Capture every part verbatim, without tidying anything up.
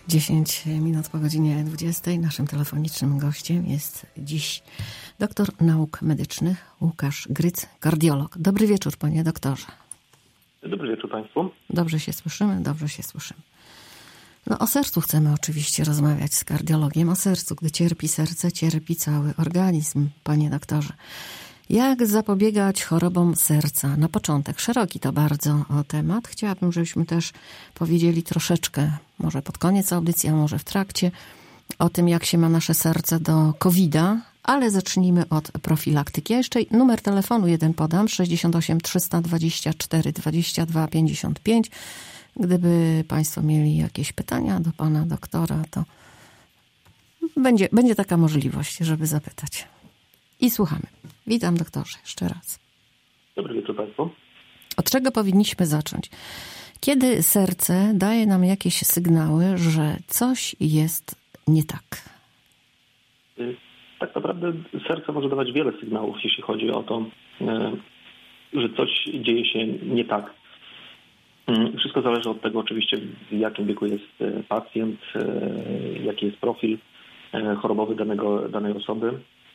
dziesięć minut po godzinie dwudziestej. Naszym telefonicznym gościem jest dziś doktor nauk medycznych Łukasz Gryc, kardiolog. Dobry wieczór, panie doktorze. Dobry wieczór państwu. Dobrze się słyszymy, dobrze się słyszymy. No o sercu chcemy oczywiście rozmawiać z kardiologiem. O sercu. Gdy cierpi serce, cierpi cały organizm, panie doktorze. Jak zapobiegać chorobom serca? Na początek, szeroki to bardzo temat. Chciałabym, żebyśmy też powiedzieli troszeczkę, może pod koniec audycji, a może w trakcie, o tym, jak się ma nasze serce do kowida, ale zacznijmy od profilaktyki. Ja jeszcze numer telefonu jeden podam, sześćdziesiąt osiem trzysta dwadzieścia cztery dwadzieścia dwa pięćdziesiąt pięć. Gdyby państwo mieli jakieś pytania do pana doktora, to będzie, będzie taka możliwość, żeby zapytać. I słuchamy. Witam doktorze jeszcze raz. Dobry wieczór państwu. Od czego powinniśmy zacząć? Kiedy serce daje nam jakieś sygnały, że coś jest nie tak? Tak naprawdę serce może dawać wiele sygnałów, jeśli chodzi o to, że coś dzieje się nie tak. Wszystko zależy od tego oczywiście, w jakim wieku jest pacjent, jaki jest profil chorobowy danego, danej osoby.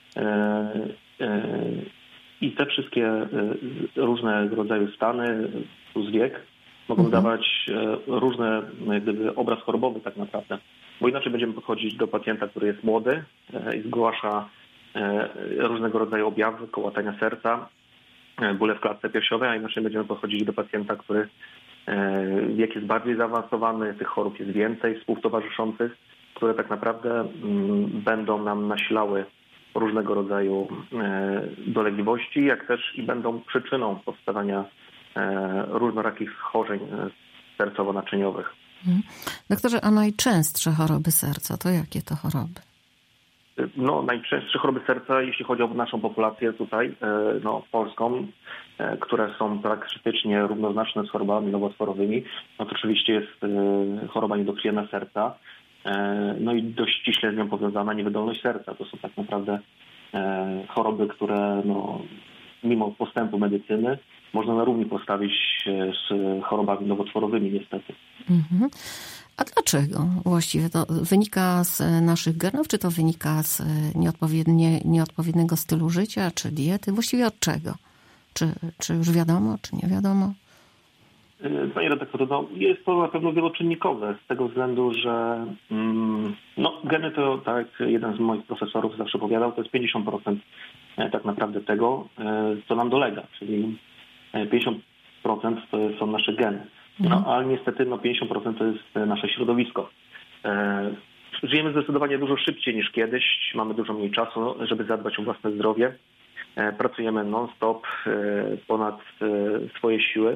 I te wszystkie różne rodzaju stany plus wiek mogą mhm. dawać różny jak gdyby, obraz chorobowy tak naprawdę. Bo inaczej będziemy podchodzić do pacjenta, który jest młody i zgłasza różnego rodzaju objawy, kołatania serca, bóle w klatce piersiowej, a inaczej będziemy podchodzić do pacjenta, który wiek jest bardziej zaawansowany, tych chorób jest więcej współtowarzyszących, które tak naprawdę będą nam nasilały różnego rodzaju dolegliwości, jak też i będą przyczyną powstawania różnorakich schorzeń sercowo-naczyniowych. Doktorze, a najczęstsze choroby serca to jakie to choroby? No, najczęstsze choroby serca, jeśli chodzi o naszą populację tutaj, no, polską, które są praktycznie równoznaczne z chorobami nowotworowymi, no to oczywiście jest choroba niedokrwienna serca, no i dość ściśle z nią powiązana niewydolność serca. To są tak naprawdę choroby, które no, mimo postępu medycyny można na równi postawić z chorobami nowotworowymi niestety. Mhm. A dlaczego właściwie? To wynika z naszych genów, czy to wynika z nieodpowiednie, nieodpowiedniego stylu życia, czy diety? Właściwie od czego? Czy, czy już wiadomo, czy nie wiadomo? Panie redaktorze, no jest to na pewno wieloczynnikowe z tego względu, że mm, no, geny to, tak jak jeden z moich profesorów zawsze powiadał, to jest pięćdziesiąt procent tak naprawdę tego, co nam dolega, czyli pięćdziesiąt procent to są nasze geny. No, ale niestety no, pięćdziesiąt procent to jest nasze środowisko. Żyjemy zdecydowanie dużo szybciej niż kiedyś, mamy dużo mniej czasu, żeby zadbać o własne zdrowie. Pracujemy non-stop, ponad swoje siły.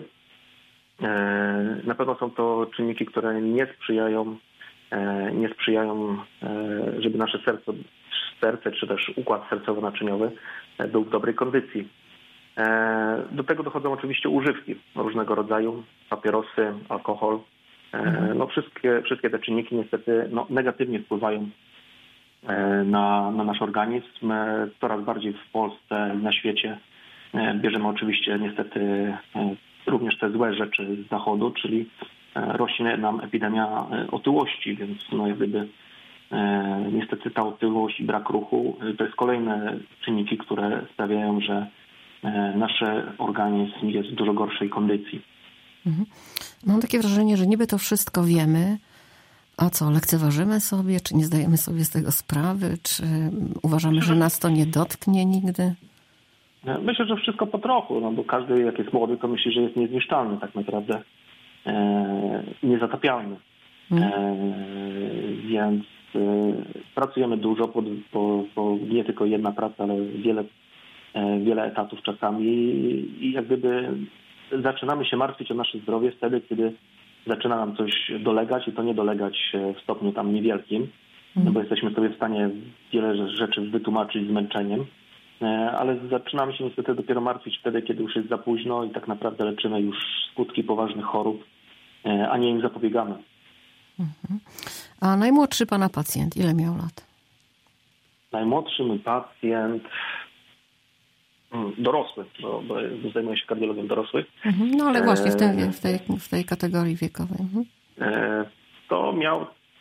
Na pewno są to czynniki, które nie sprzyjają, nie sprzyjają, żeby nasze serce, serce czy też układ sercowo-naczyniowy był w dobrej kondycji. Do tego dochodzą oczywiście używki różnego rodzaju, papierosy, alkohol. No wszystkie, wszystkie te czynniki niestety no, negatywnie wpływają na, na nasz organizm. Coraz bardziej w Polsce i na świecie bierzemy oczywiście niestety również te złe rzeczy z zachodu, czyli rośnie nam epidemia otyłości, więc no jak gdyby niestety ta otyłość i brak ruchu to jest kolejne czynniki, które sprawiają, że nasz organizm jest w dużo gorszej kondycji. Mhm. Mam takie wrażenie, że niby to wszystko wiemy, a co, lekceważymy sobie, czy nie zdajemy sobie z tego sprawy, czy uważamy, że nas to nie dotknie nigdy? Myślę, że wszystko po trochu, no bo każdy jak jest młody, to myśli, że jest niezniszczalny tak naprawdę, e, niezatapialny. E, więc e, pracujemy dużo, po, po, po nie tylko jedna praca, ale wiele, e, wiele etatów czasami i, i jak gdyby zaczynamy się martwić o nasze zdrowie wtedy, kiedy zaczyna nam coś dolegać i to nie dolegać w stopniu tam niewielkim, no bo jesteśmy sobie w stanie wiele rzeczy wytłumaczyć zmęczeniem. Ale zaczynamy się niestety dopiero martwić wtedy, kiedy już jest za późno i tak naprawdę leczymy już skutki poważnych chorób, a nie im zapobiegamy. Mhm. A najmłodszy pana pacjent, ile miał lat? Najmłodszy mój pacjent, dorosły, bo, bo zajmuję się kardiologiem dorosłych. Mhm. No ale właśnie w tej, w tej, w tej kategorii wiekowej. Mhm. To miał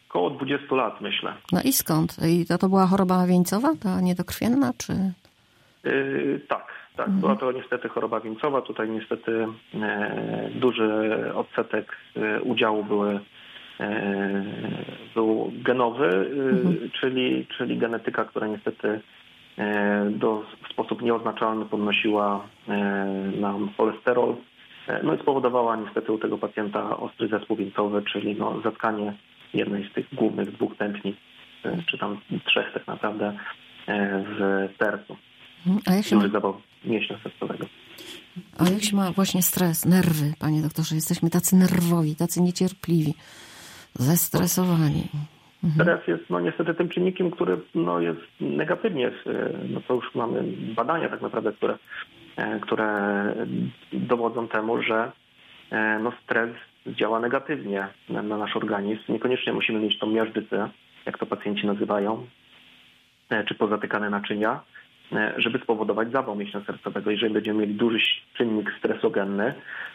Koło dwudziestu lat, myślę. No i skąd? I to, to była choroba wieńcowa, ta niedokrwienna, czy... Yy, tak, tak. Mhm. Była to niestety choroba wieńcowa. Tutaj niestety e, duży odsetek e, udziału były, e, był genowy, e, mhm. czyli, czyli genetyka, która niestety e, do, w sposób nieoznaczalny podnosiła e, nam cholesterol. E, no i spowodowała niestety u tego pacjenta ostry zespół wieńcowy, czyli no, zatkanie jednej z tych głównych dwóch tętnic, e, czy tam trzech tak naprawdę e, w sercu. A jak się Duży ma... zawał mięśnia sercowego. A jak się ma właśnie stres, nerwy, panie doktorze? Jesteśmy tacy nerwowi, tacy niecierpliwi, zestresowani. Mhm. Stres jest no, niestety tym czynnikiem, który no, jest negatywnie, no to już mamy badania tak naprawdę, które, które dowodzą temu, że no, stres działa negatywnie na, na nasz organizm. Niekoniecznie musimy mieć tą miażdżycę, jak to pacjenci nazywają, czy pozatykane naczynia, żeby spowodować zawał mięśnia sercowego. Jeżeli będziemy mieli duży czynnik stresogenny,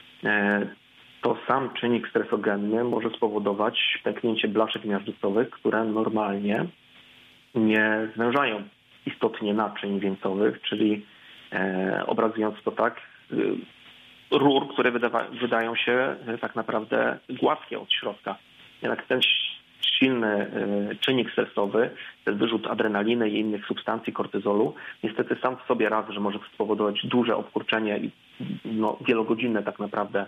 to sam czynnik stresogenny może spowodować pęknięcie blaszek miażdżycowych, które normalnie nie zwężają istotnie naczyń wieńcowych, czyli e, obrazując to tak, rur, które wydawa, wydają się tak naprawdę gładkie od środka. Jednak ten silny czynnik stresowy, ten wyrzut adrenaliny i innych substancji, kortyzolu, niestety sam w sobie raz, że może spowodować duże obkurczenie i no, wielogodzinne tak naprawdę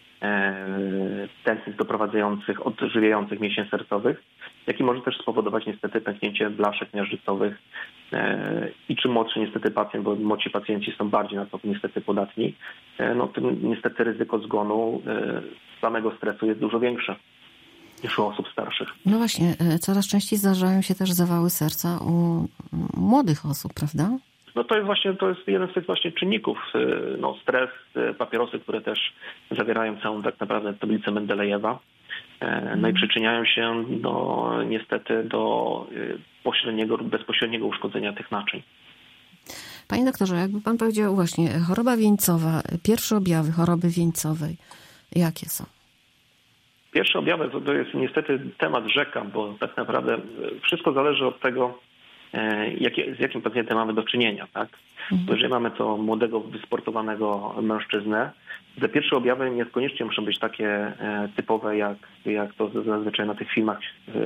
e, tętnic doprowadzających, odżywiających mięsień sercowych, jak i może też spowodować niestety pęknięcie blaszek miażdżycowych. E, I czym młodszy niestety pacjent, bo młodsi pacjenci są bardziej na to niestety podatni, e, no tym niestety ryzyko zgonu e, samego stresu jest dużo większe niż u osób starszych. No właśnie, coraz częściej zdarzają się też zawały serca u młodych osób, prawda? No to jest właśnie, to jest jeden z tych właśnie czynników. No stres, papierosy, które też zawierają całą tak naprawdę tablicę Mendelejewa. No i przyczyniają się no, niestety do pośredniego lub bezpośredniego uszkodzenia tych naczyń. Panie doktorze, jakby pan powiedział właśnie, choroba wieńcowa, pierwsze objawy choroby wieńcowej, jakie są? Pierwsze objawy to jest niestety temat rzeka, bo tak naprawdę wszystko zależy od tego, jakie, z jakim pacjentem mamy do czynienia. Tak? Mhm. Jeżeli mamy to młodego, wysportowanego mężczyznę, te pierwsze objawy niekoniecznie muszą być takie typowe, jak, jak to zazwyczaj na tych filmach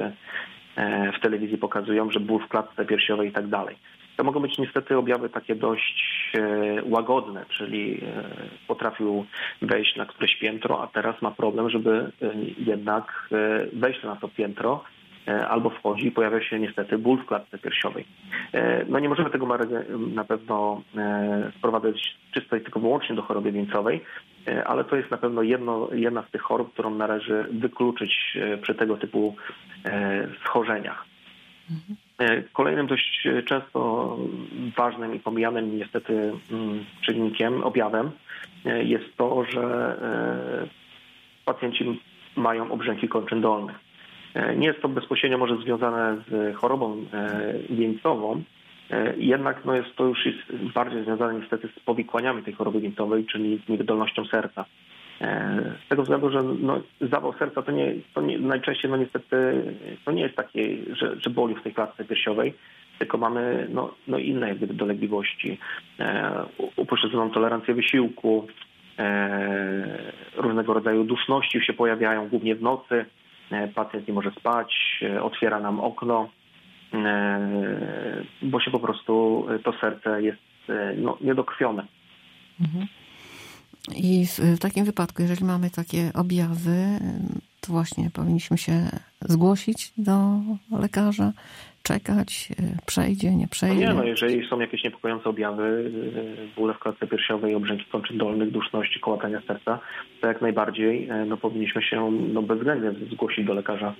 w telewizji pokazują, że ból w klatce piersiowej i tak dalej. To mogą być niestety objawy takie dość łagodne, czyli potrafił wejść na któreś piętro, a teraz ma problem, żeby jednak wejść na to piętro, albo wchodzi i pojawia się niestety ból w klatce piersiowej. No nie możemy tego na pewno sprowadzać czysto i tylko wyłącznie do choroby wieńcowej, ale to jest na pewno jedno, jedna z tych chorób, którą należy wykluczyć przy tego typu schorzeniach. Kolejnym dość często ważnym i pomijanym niestety czynnikiem, objawem jest to, że pacjenci mają obrzęki kończyn dolnych. Nie jest to bezpośrednio może związane z chorobą wieńcową, jednak no jest to już jest bardziej związane niestety z powikłaniami tej choroby wieńcowej, czyli z niewydolnością serca. Z tego względu, że no, zawał serca to nie, to nie najczęściej no niestety to nie jest takie, że, że boli w tej klatce piersiowej, tylko mamy no, no inne jakby dolegliwości, e, upośledzoną tolerancję wysiłku, e, różnego rodzaju duszności się pojawiają, głównie w nocy. E, pacjent nie może spać, e, otwiera nam okno, e, bo się po prostu to serce jest e, no, niedokrwione. Mhm. I w, w takim wypadku, jeżeli mamy takie objawy, to właśnie powinniśmy się zgłosić do lekarza, czekać, przejdzie, nie przejdzie. No nie, no jeżeli są jakieś niepokojące objawy, bóle w klatce piersiowej, obrzęki kończyn dolnych, duszności, kołatania serca, to jak najbardziej no, powinniśmy się no, bezwzględnie zgłosić do lekarza.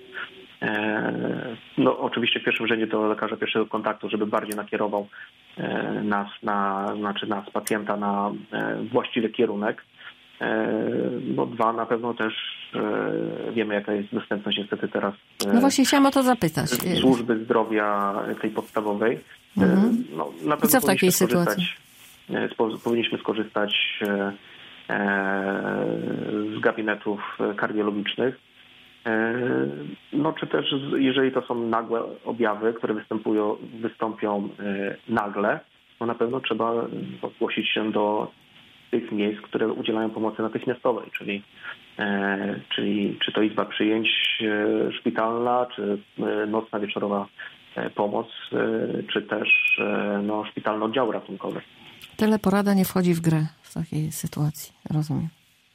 No oczywiście w pierwszym rzędzie do lekarza pierwszego kontaktu, żeby bardziej nakierował nas, na, znaczy nas, pacjenta na właściwy kierunek. No dwa, na pewno też wiemy, jaka jest dostępność niestety teraz. No właśnie chciałam o to zapytać. Służby zdrowia tej podstawowej. Mhm. No, na pewno I co w takiej sytuacji? Powinniśmy skorzystać z gabinetów kardiologicznych. No czy też jeżeli to są nagłe objawy, które występują, wystąpią nagle, no na pewno trzeba zgłosić się do tych miejsc, które udzielają pomocy natychmiastowej, czyli, czyli czy to izba przyjęć szpitalna, czy nocna, wieczorowa pomoc, czy też no, szpitalny oddział ratunkowy. Teleporada nie wchodzi w grę w takiej sytuacji, rozumiem.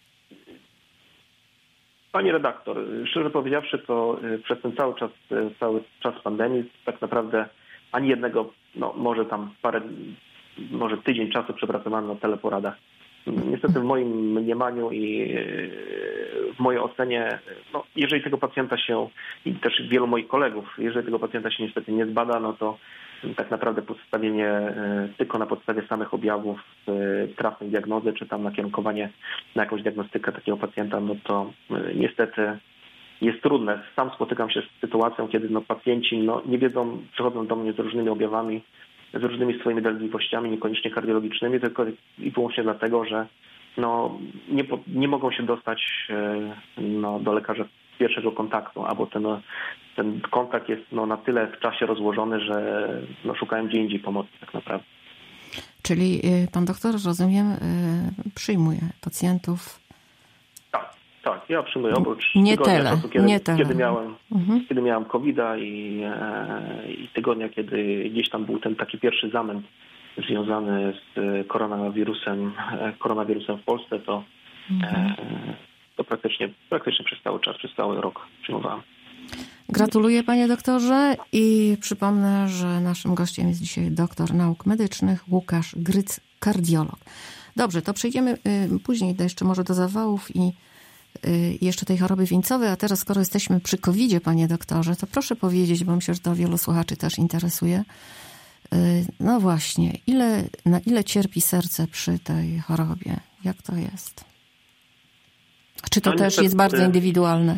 Pani redaktor, szczerze powiedziawszy, to przez ten cały czas, cały czas pandemii tak naprawdę ani jednego, no może tam parę, może tydzień czasu przepracowano na teleporadach. Niestety w moim mniemaniu i w mojej ocenie, no jeżeli tego pacjenta się, i też wielu moich kolegów, jeżeli tego pacjenta się niestety nie zbada, no to tak naprawdę postawienie tylko na podstawie samych objawów trafnej diagnozy, czy tam nakierunkowanie na jakąś diagnostykę takiego pacjenta, no to niestety jest trudne. Sam spotykam się z sytuacją, kiedy no pacjenci no nie wiedzą, przychodzą do mnie z różnymi objawami, z różnymi swoimi dolegliwościami, niekoniecznie kardiologicznymi, tylko i wyłącznie dlatego, że no, nie, nie mogą się dostać no, do lekarza pierwszego kontaktu, albo ten, ten kontakt jest no, na tyle w czasie rozłożony, że no, szukają gdzie indziej pomocy tak naprawdę. Czyli pan doktor, rozumiem, przyjmuje pacjentów? Tak, tak. Ja przyjmuję oprócz nie tygodnia tele, czasu, kiedy, nie tele. kiedy miałem, mhm. kiedy miałem kowida i, i tygodnia, kiedy gdzieś tam był ten taki pierwszy zamęt związany z koronawirusem, koronawirusem w Polsce, to, mhm. to praktycznie, praktycznie przez cały czas, przez cały rok przyjmowałem. Gratuluję panie doktorze i przypomnę, że naszym gościem jest dzisiaj doktor nauk medycznych Łukasz Gryc, kardiolog. Dobrze, to przejdziemy później jeszcze może do zawałów i jeszcze tej choroby wieńcowej, a teraz skoro jesteśmy przy kowidzie, panie doktorze, to proszę powiedzieć, bo myślę, że to wielu słuchaczy też interesuje. No właśnie, ile, na ile cierpi serce przy tej chorobie? Jak to jest? Czy to no, też niestety, jest bardzo indywidualne?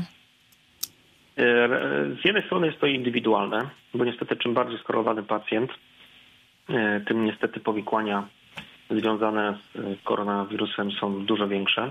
Z jednej strony jest to indywidualne, bo niestety czym bardziej skorelowany pacjent, tym niestety powikłania związane z koronawirusem są dużo większe.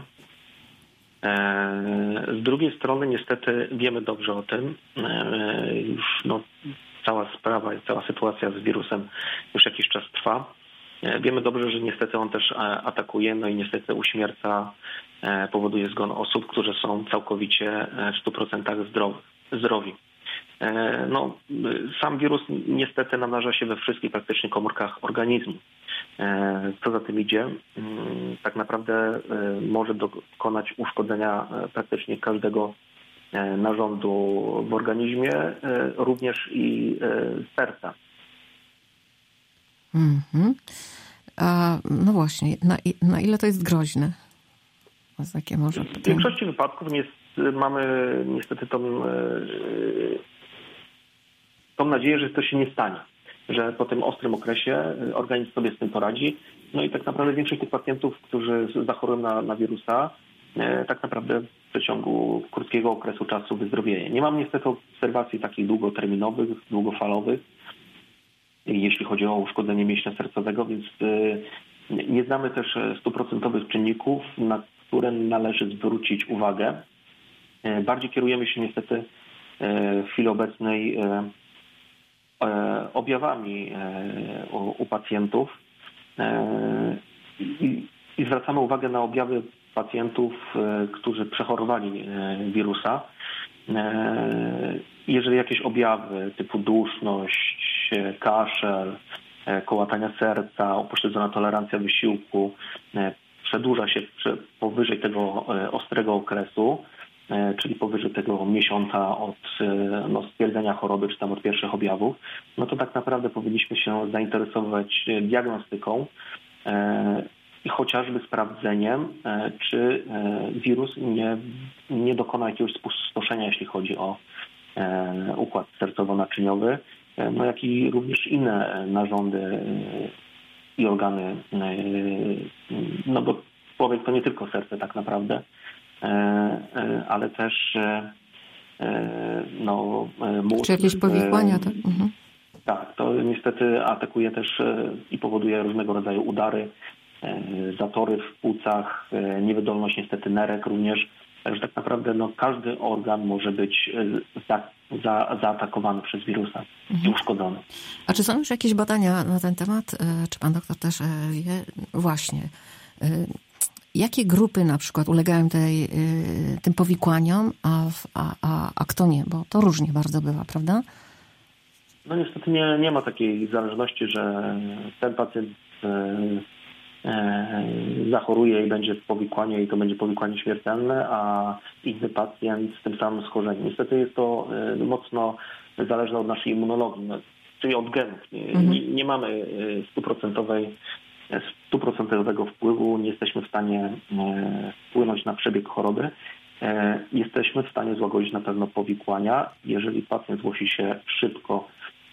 Z drugiej strony niestety wiemy dobrze o tym, już no, cała sprawa i cała sytuacja z wirusem już jakiś czas trwa. Wiemy dobrze, że niestety on też atakuje, no i niestety uśmierca, powoduje zgon osób, które są całkowicie w stu procentach zdrowi. No, sam wirus niestety namnaża się we wszystkich praktycznie komórkach organizmu. Co za tym idzie, tak naprawdę może dokonać uszkodzenia praktycznie każdego narządu w organizmie, również i serca. Mm-hmm. A no właśnie, na, na ile to jest groźne? Takie może w większości wypadków jest, mamy niestety tą, tą nadzieję, że to się nie stanie, że po tym ostrym okresie organizm sobie z tym poradzi. No i tak naprawdę większość tych pacjentów, którzy zachorują na, na wirusa, tak naprawdę w przeciągu krótkiego okresu czasu wyzdrowieje. Nie mam niestety obserwacji takich długoterminowych, długofalowych, jeśli chodzi o uszkodzenie mięśnia sercowego, więc nie znamy też stuprocentowych czynników, na które należy zwrócić uwagę. Bardziej kierujemy się niestety w chwili obecnej objawami u, u pacjentów i, i zwracamy uwagę na objawy pacjentów, którzy przechorowali wirusa. Jeżeli jakieś objawy typu duszność, kaszel, kołatania serca, upośledzona tolerancja wysiłku przedłuża się powyżej tego ostrego okresu, czyli powyżej tego miesiąca od no, stwierdzenia choroby, czy tam od pierwszych objawów, no to tak naprawdę powinniśmy się zainteresować diagnostyką i chociażby sprawdzeniem, czy wirus nie, nie dokona jakiegoś spustoszenia, jeśli chodzi o układ sercowo-naczyniowy, no jak i również inne narządy i organy, no bo człowiek to nie tylko serce tak naprawdę, ale też no, mózg. Czy jakieś powikłania, tak? Mhm. Tak, to niestety atakuje też i powoduje różnego rodzaju udary, zatory w płucach, niewydolność niestety nerek również, Także tak naprawdę no, każdy organ może być za, za, zaatakowany przez wirusa mhm. i uszkodzony. A czy są już jakieś badania na ten temat? Czy pan doktor też wie? Właśnie. Jakie grupy na przykład ulegają tej, tym powikłaniom, a, a, a, a kto nie? Bo to różnie bardzo bywa, prawda? No niestety nie, nie ma takiej zależności, że ten pacjent zachoruje i będzie powikłanie i to będzie powikłanie śmiertelne, a inny pacjent z tym samym schorzeniem. Niestety jest to mocno zależne od naszej immunologii, czyli od genów. Mhm. Nie, nie mamy stuprocentowej, stuprocentowego wpływu, nie jesteśmy w stanie wpłynąć na przebieg choroby. Jesteśmy w stanie złagodzić na pewno powikłania, jeżeli pacjent zgłosi się szybko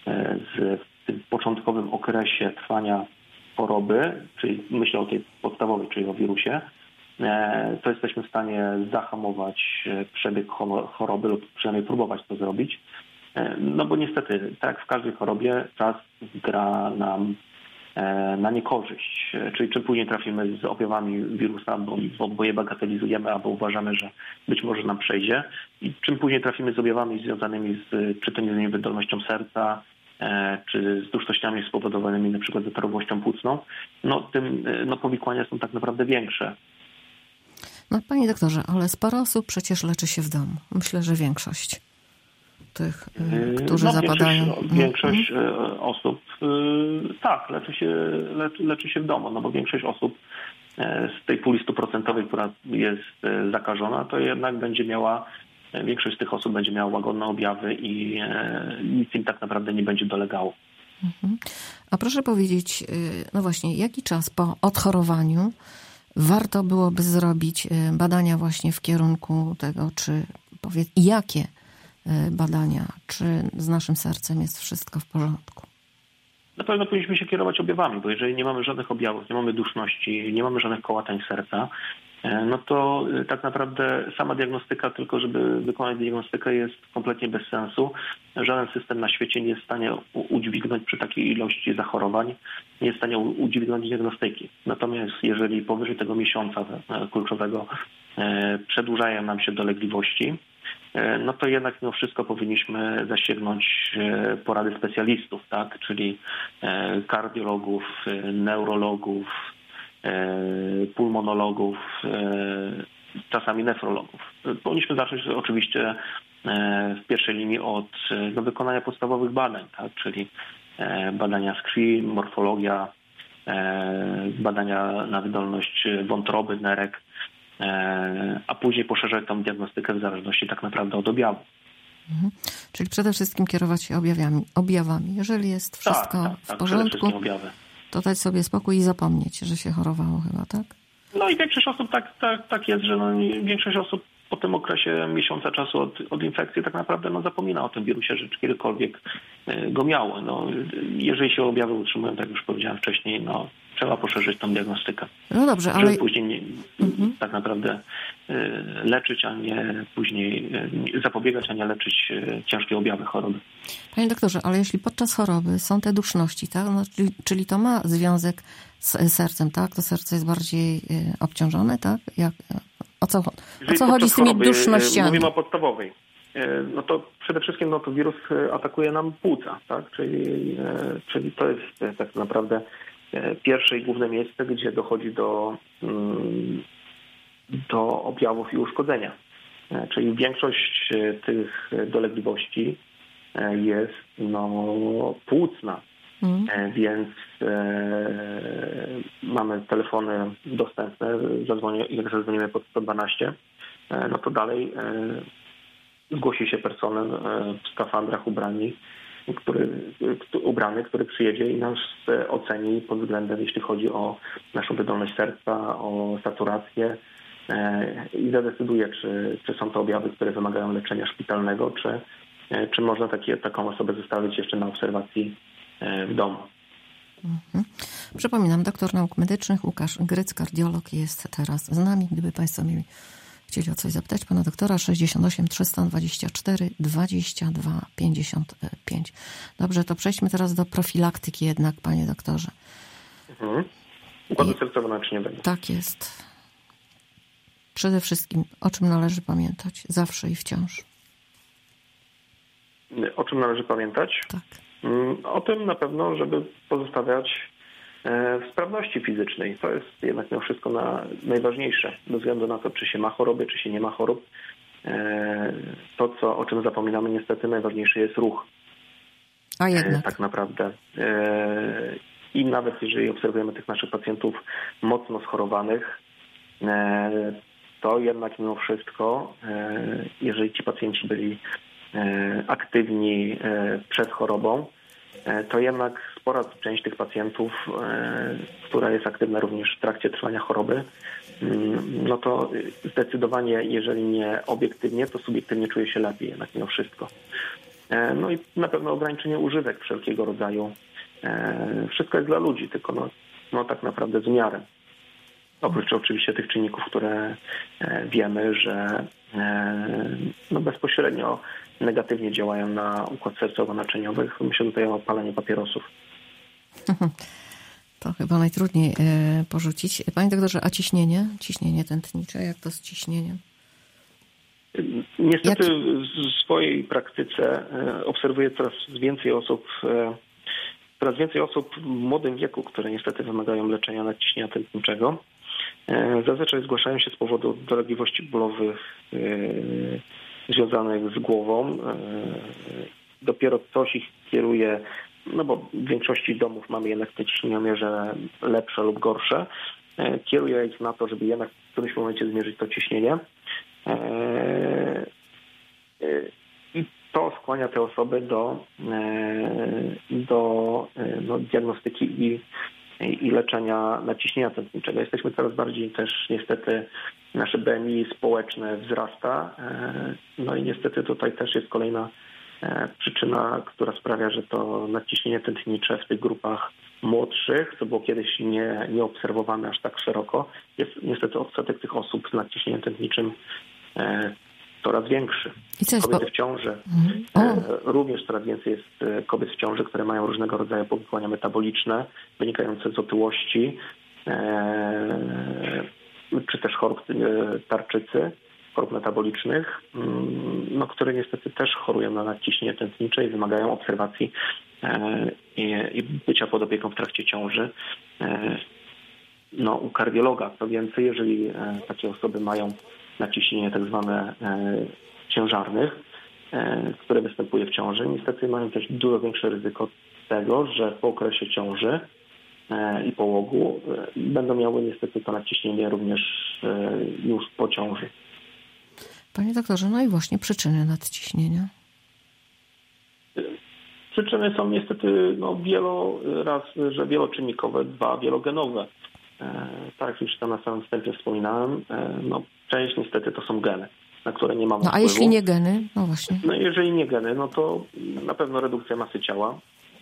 z, w tym początkowym okresie trwania choroby, czyli myślę o tej podstawowej, czyli o wirusie, to jesteśmy w stanie zahamować przebieg choroby lub przynajmniej próbować to zrobić. No bo niestety, tak jak w każdej chorobie, czas gra nam na niekorzyść. Czyli czy później trafimy z objawami wirusa, bo, bo je bagatelizujemy, albo uważamy, że być może nam przejdzie. I czym później trafimy z objawami związanymi z czy to niewydolnością serca, czy z dusznościami spowodowanymi na przykład zatorowością płucną, no tym no, powikłania są tak naprawdę większe. No panie doktorze, ale sporo osób przecież leczy się w domu. Myślę, że większość tych, którzy no, zapadają. Większość, większość mm. osób tak, leczy się, leczy, leczy się w domu, no bo większość osób z tej puli stuprocentowej, która jest zakażona, to jednak będzie miała Większość z tych osób będzie miała łagodne objawy i nic im tak naprawdę nie będzie dolegało. Mhm. A proszę powiedzieć, no właśnie, jaki czas po odchorowaniu warto byłoby zrobić badania właśnie w kierunku tego, czy powiedz, jakie badania, czy z naszym sercem jest wszystko w porządku? Na pewno powinniśmy się kierować objawami, bo jeżeli nie mamy żadnych objawów, nie mamy duszności, nie mamy żadnych kołatań serca, no to tak naprawdę sama diagnostyka, tylko żeby wykonać diagnostykę, jest kompletnie bez sensu. Żaden system na świecie nie jest w stanie udźwignąć przy takiej ilości zachorowań, nie jest w stanie udźwignąć diagnostyki. Natomiast jeżeli powyżej tego miesiąca kluczowego przedłużają nam się dolegliwości, no to jednak mimo wszystko powinniśmy zasięgnąć porady specjalistów, tak? Czyli kardiologów, neurologów, pulmonologów, czasami nefrologów. Powinniśmy zacząć oczywiście w pierwszej linii od no, wykonania podstawowych badań, tak? Czyli badania z krwi, morfologia, badania na wydolność wątroby, nerek, a później poszerzać tą diagnostykę w zależności tak naprawdę od objawu. Mhm. Czyli przede wszystkim kierować się objawami. objawami. Jeżeli jest wszystko tak, tak, tak, w porządku, to dać sobie spokój i zapomnieć, że się chorowało chyba, tak? No i większość osób tak, tak, tak jest, że no, większość osób po tym okresie miesiąca czasu od, od infekcji tak naprawdę no, zapomina o tym wirusie, że kiedykolwiek go miało. No, jeżeli się objawy utrzymują, tak już powiedziałem wcześniej, no, trzeba poszerzyć tą diagnostykę. No dobrze, żeby ale... później nie, mhm. tak naprawdę leczyć, a nie później zapobiegać, a nie leczyć ciężkie objawy choroby. Panie doktorze, ale jeśli podczas choroby są te duszności, tak? No, czyli, czyli to ma związek z sercem, tak? To serce jest bardziej obciążone, tak? Jak, o co, o co chodzi z tymi choroby, dusznościami? Mówimy o podstawowej. No to przede wszystkim no to wirus atakuje nam płuca, tak? Czyli, czyli to jest tak naprawdę pierwsze i główne miejsce, gdzie dochodzi do, do objawów i uszkodzenia. Czyli większość tych dolegliwości jest no, płucna, mm. więc e, mamy telefony dostępne, zadzwoni, jak zadzwonimy pod sto dwanaście, e, no to dalej e, zgłosi się personel e, w skafandrach ubrani, który, ubrany, który przyjedzie i nas oceni pod względem, jeśli chodzi o naszą wydolność serca, o saturację e, i zadecyduje, czy, czy są to objawy, które wymagają leczenia szpitalnego, czy czy można takie, taką osobę zostawić jeszcze na obserwacji w domu. Mhm. Przypominam, doktor nauk medycznych Łukasz Gryc, kardiolog, jest teraz z nami. Gdyby Państwo mieli, chcieli o coś zapytać pana doktora, sześćdziesiąt osiem trzysta dwadzieścia cztery dwadzieścia dwa pięćdziesiąt pięć. Dobrze, to przejdźmy teraz do profilaktyki jednak, panie doktorze. Mhm. Układu sercowo-naczyniowej. Tak jest. przede wszystkim o czym należy pamiętać zawsze i wciąż? O czym należy pamiętać? Tak. O tym na pewno, żeby pozostawiać w sprawności fizycznej. To jest jednak mimo wszystko na, najważniejsze, bez względu na to, czy się ma choroby, czy się nie ma chorób. To, co, o czym zapominamy, niestety najważniejszy jest ruch. A jednak. Tak naprawdę. I nawet jeżeli obserwujemy tych naszych pacjentów mocno schorowanych, to jednak mimo wszystko, jeżeli ci pacjenci byli aktywni przed chorobą, to jednak spora część tych pacjentów, która jest aktywna również w trakcie trwania choroby, no to zdecydowanie, jeżeli nie obiektywnie, to subiektywnie czuje się lepiej jednak mimo wszystko. No i na pewno ograniczenie używek wszelkiego rodzaju. Wszystko jest dla ludzi, tylko no, no tak naprawdę z umiarem. Oprócz oczywiście tych czynników, które wiemy, że no bezpośrednio negatywnie działają na układ sercowo-naczyniowy. Myślę tutaj o paleniu papierosów. To chyba najtrudniej porzucić. Panie doktorze, a ciśnienie? Ciśnienie tętnicze, jak to z ciśnieniem? Niestety jak... w swojej praktyce obserwuję coraz więcej osób, coraz więcej osób w młodym wieku, które niestety wymagają leczenia nadciśnienia tętniczego. Zazwyczaj zgłaszają się z powodu dolegliwości bólowych związanych z głową. Dopiero coś ich kieruje, no bo w większości domów mamy jednak te ciśnieniomierze lepsze lub gorsze. Kieruje ich na to, żeby jednak w którymś momencie zmierzyć to ciśnienie. I to skłania te osoby do, do no, diagnostyki i, i leczenia nadciśnienia tętniczego. Jesteśmy coraz bardziej też niestety, nasze B M I społeczne wzrasta. No i niestety tutaj też jest kolejna przyczyna, która sprawia, że to nadciśnienie tętnicze w tych grupach młodszych, co było kiedyś nie, nieobserwowane aż tak szeroko, jest niestety odsetek tych osób z nadciśnieniem tętniczym coraz większy. I co jest kobiety po... w ciąży. Mhm. Również coraz więcej jest kobiet w ciąży, które mają różnego rodzaju powikłania metaboliczne wynikające z otyłości, czy też chorób tarczycy, chorób metabolicznych, no, które niestety też chorują na nadciśnienie tętnicze i wymagają obserwacji i, i bycia pod opieką w trakcie ciąży. No, u kardiologa. Co więcej, jeżeli takie osoby mają nadciśnienie tak zwane ciężarnych, które występuje w ciąży, niestety mają też dużo większe ryzyko tego, że po okresie ciąży i połogu będą miały niestety to nadciśnienie również już po ciąży. Panie doktorze, no i właśnie przyczyny nadciśnienia. Przyczyny są niestety no, wielo, raz, że wieloczynnikowe, dwa wielogenowe. Tak jak już tam na samym wstępie wspominałem, no, część niestety to są geny, na które nie mamy No a wpływu. jeśli nie geny? No właśnie. No jeżeli nie geny, no to na pewno redukcja masy ciała.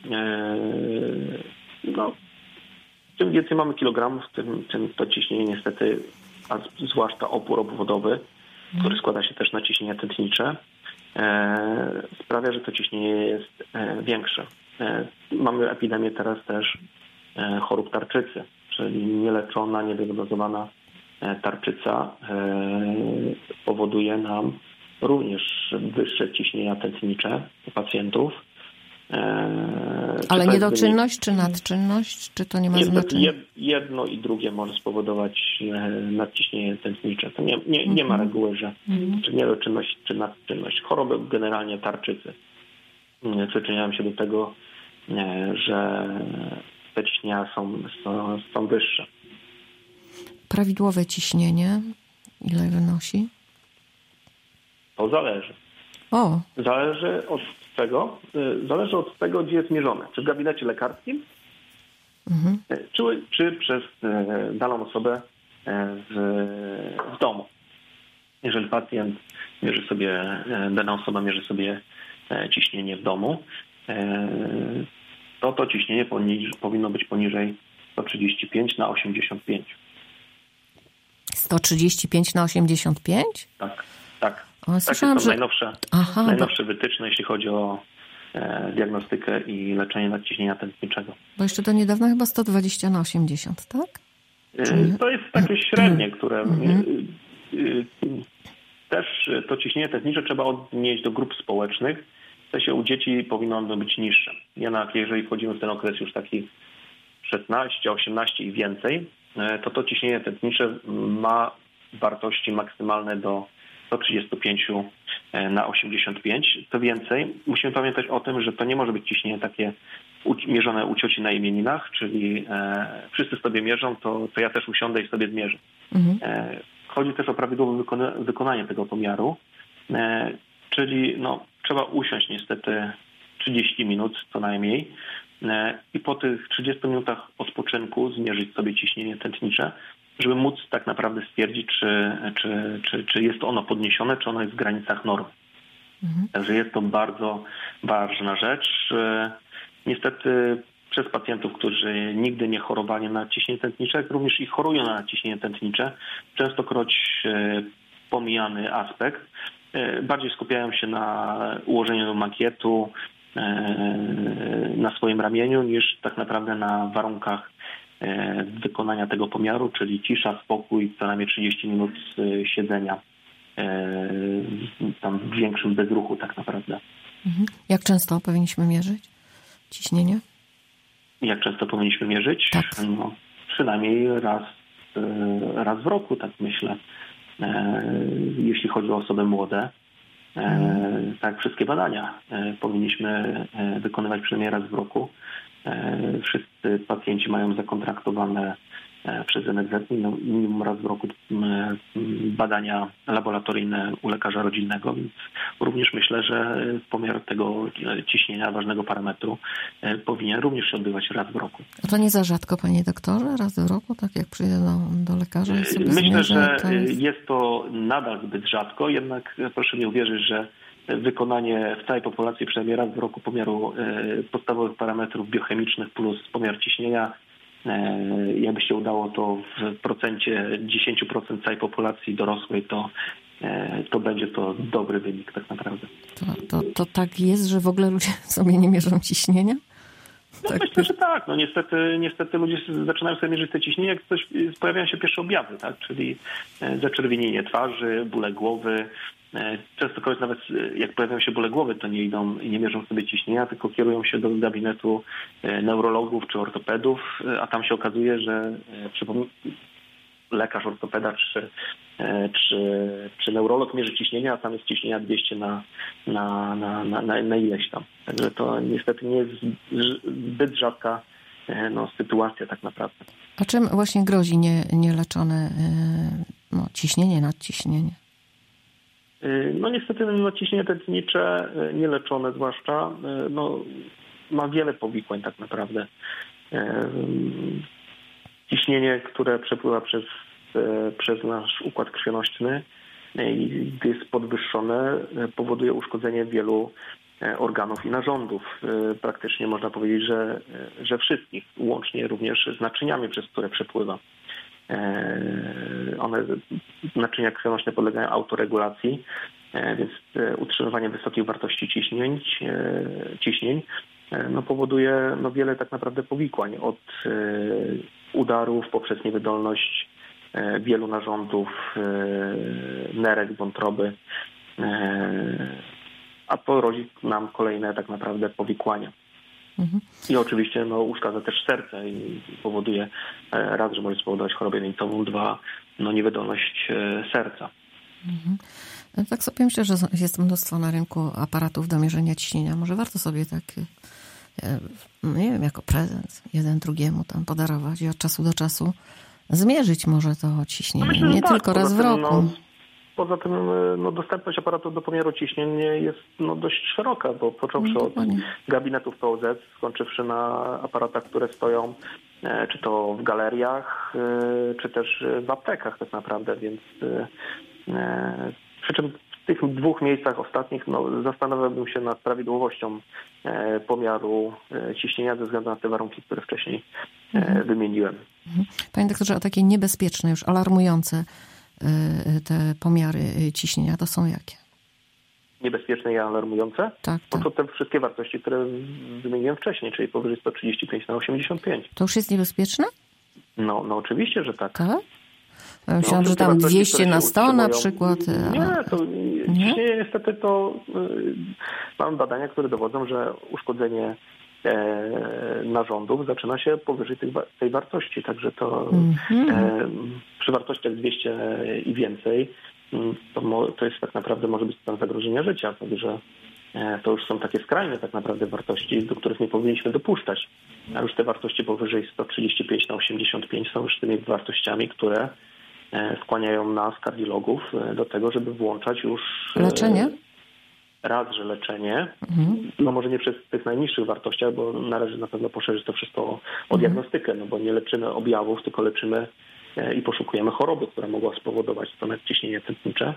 No, czym więcej mamy kilogramów, tym, tym to ciśnienie niestety, a zwłaszcza opór obwodowy, hmm. który składa się też na ciśnienie tętnicze, sprawia, że to ciśnienie jest większe. Mamy epidemię teraz też chorób tarczycy, czyli nieleczona, niewydozowana tarczyca powoduje nam również wyższe ciśnienia tętnicze u pacjentów. Ale niedoczynność czy nadczynność? Czy to nie ma znaczenia? Jedno i drugie może spowodować nadciśnienie tętnicze. To nie, nie, nie ma reguły, że mm. czy niedoczynność, czy nadczynność. Choroby generalnie tarczycy przyczyniają się do tego, że te ciśnienia są, są, są wyższe. Prawidłowe ciśnienie ile wynosi? To zależy. O. Zależy od tego, zależy od tego, gdzie jest mierzone. Czy w gabinecie lekarskim, mhm. czy, czy przez daną osobę w, w domu. Jeżeli pacjent mierzy sobie, dana osoba mierzy sobie ciśnienie w domu, to to ciśnienie poniż, powinno być poniżej sto trzydzieści pięć na osiemdziesiąt pięć. sto trzydzieści pięć na osiemdziesiąt pięć? Tak, tak. O, Takie są że... najnowsze, Aha, najnowsze bo... wytyczne, jeśli chodzi o e, diagnostykę i leczenie nadciśnienia tętniczego. Bo jeszcze do niedawna chyba sto dwadzieścia na osiemdziesiąt, tak? E, to jest takie średnie, które mm-hmm. też to ciśnienie tętnicze trzeba odnieść do grup społecznych. W sensie u dzieci powinno ono być niższe. Jednak jeżeli wchodzimy w ten okres już taki szesnaście, osiemnaście i więcej, to to ciśnienie tętnicze ma wartości maksymalne do sto trzydzieści pięć na osiemdziesiąt pięć. To więcej, musimy pamiętać o tym, że to nie może być ciśnienie takie mierzone u cioci na imieninach, czyli e, wszyscy sobie mierzą, to, to ja też usiądę i sobie zmierzę. Mhm. E, chodzi też o prawidłowe wykona- wykonanie tego pomiaru, e, czyli no, trzeba usiąść niestety trzydzieści minut co najmniej e, i po tych trzydziestu minutach odpoczynku zmierzyć sobie ciśnienie tętnicze, żeby móc tak naprawdę stwierdzić, czy, czy, czy, czy jest ono podniesione, czy ono jest w granicach normy. Mhm. Także jest to bardzo ważna rzecz. Niestety przez pacjentów, którzy nigdy nie chorowali na ciśnienie tętnicze, jak również i chorują na ciśnienie tętnicze, częstokroć pomijany aspekt. Bardziej skupiają się na ułożeniu makietu na swoim ramieniu, niż tak naprawdę na warunkach wykonania tego pomiaru, czyli cisza, spokój, co najmniej trzydzieści minut siedzenia tam w większym bezruchu tak naprawdę. Mhm. Jak często powinniśmy mierzyć ciśnienie? Jak często powinniśmy mierzyć? Tak. No, przynajmniej raz, raz w roku, tak myślę. Jeśli chodzi o osoby młode, mhm. tak wszystkie badania powinniśmy wykonywać przynajmniej raz w roku. Wszyscy pacjenci mają zakontraktowane przez N F Z minimum raz w roku badania laboratoryjne u lekarza rodzinnego, więc również myślę, że pomiar tego ciśnienia, ważnego parametru, powinien również się odbywać raz w roku. A to nie za rzadko, panie doktorze? Raz w roku, tak jak przyjdę do, do lekarza i sobie Myślę, zmierzę, że to jest... jest to nadal zbyt rzadko, jednak proszę mi uwierzyć, że wykonanie w całej populacji przynajmniej raz w roku pomiaru podstawowych parametrów biochemicznych plus pomiar ciśnienia, jakby się udało to w procencie dziesięć procent całej populacji dorosłej, to, to będzie to dobry wynik tak naprawdę. To, to, to tak jest, że w ogóle ludzie sobie nie mierzą ciśnienia? No tak. Myślę, że tak. No niestety, niestety ludzie zaczynają sobie mierzyć te ciśnienie, jak coś, pojawiają się pierwsze objawy, tak? Czyli zaczerwienienie twarzy, bóle głowy. Częstokroć nawet jak pojawiają się bóle głowy, to nie idą i nie mierzą sobie ciśnienia, tylko kierują się do gabinetu neurologów czy ortopedów, a tam się okazuje, że lekarz, ortopeda czy, czy, czy neurolog mierzy ciśnienie, a tam jest ciśnienia dwieście na, na, na, na, na ileś tam. Także to niestety nie jest zbyt rzadka no, sytuacja tak naprawdę. A czym właśnie grozi nie, nieleczone no, ciśnienie, nadciśnienie? No niestety no, ciśnienie tętnicze, nieleczone zwłaszcza, no, ma wiele powikłań tak naprawdę. Ciśnienie, które przepływa przez, przez nasz układ krwionośny i gdy jest podwyższone, powoduje uszkodzenie wielu organów i narządów. Praktycznie można powiedzieć, że, że wszystkich, łącznie również z naczyniami, przez które przepływa. One, naczynia krwionośne podlegają autoregulacji, więc utrzymywanie wysokich wartości ciśnień, ciśnień no, powoduje no, wiele tak naprawdę powikłań, od udarów poprzez niewydolność wielu narządów, nerek, wątroby, a to rodzi nam kolejne tak naprawdę powikłania. Mhm. I oczywiście no, uszkadza też serce i powoduje raz, że może spowodować chorobę wieńcową, dwa, no, niewydolność serca. Mhm. Tak sobie myślę, że jest mnóstwo na rynku aparatów do mierzenia ciśnienia. Może warto sobie tak, nie wiem, jako prezent jeden drugiemu tam podarować i od czasu do czasu zmierzyć może to ciśnienie. No myślę, nie tak, tylko raz w roku. No, poza tym no, dostępność aparatu do pomiaru ciśnień jest no, dość szeroka, bo począwszy no, od gabinetów P O Z, skończywszy na aparatach, które stoją czy to w galeriach, czy też w aptekach tak naprawdę, więc przy czym w tych dwóch miejscach ostatnich no, zastanawiałbym się nad prawidłowością pomiaru ciśnienia ze względu na te warunki, które wcześniej mhm. wymieniłem. Panie doktorze, a takie niebezpieczne, już alarmujące te pomiary ciśnienia to są jakie? Niebezpieczne i alarmujące? Tak, tak. No to te wszystkie wartości, które wymieniłem wcześniej, czyli powyżej sto trzydzieści pięć na osiemdziesiąt pięć. To już jest niebezpieczne? No, no oczywiście, że tak. Tak? Ja myślałam, no, że tam dwieście na sto na utrzymują. przykład. A... Nie, to nie? ciśnienie niestety to y, mam badania, które dowodzą, że uszkodzenie e, narządów zaczyna się powyżej tej, tej wartości. Także to mm-hmm. e, przy wartościach dwieście i więcej to, mo, to jest tak naprawdę może być stan zagrożenia życia. Także to już są takie skrajne tak naprawdę wartości, do których nie powinniśmy dopuszczać. A już te wartości powyżej sto trzydzieści pięć na osiemdziesiąt pięć są już tymi wartościami, które skłaniają nas, kardiologów, do tego, żeby włączać już leczenie? Raz, że leczenie, mhm. no może nie przy tych najniższych wartościach, bo należy na pewno poszerzyć to wszystko o mhm. diagnostykę, no bo nie leczymy objawów, tylko leczymy i poszukujemy choroby, która mogła spowodować to nadciśnienie tętnicze.